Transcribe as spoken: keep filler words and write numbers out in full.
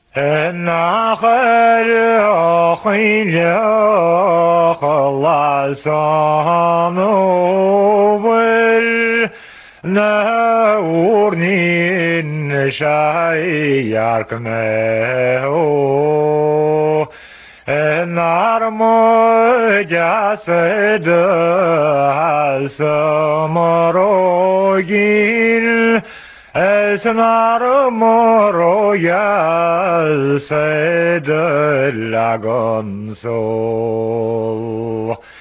النخل خيل خلاص نوبل نورني نشاي ياركمه النار مجاسد السمروجين السنار مرويا سيد اللاغونسو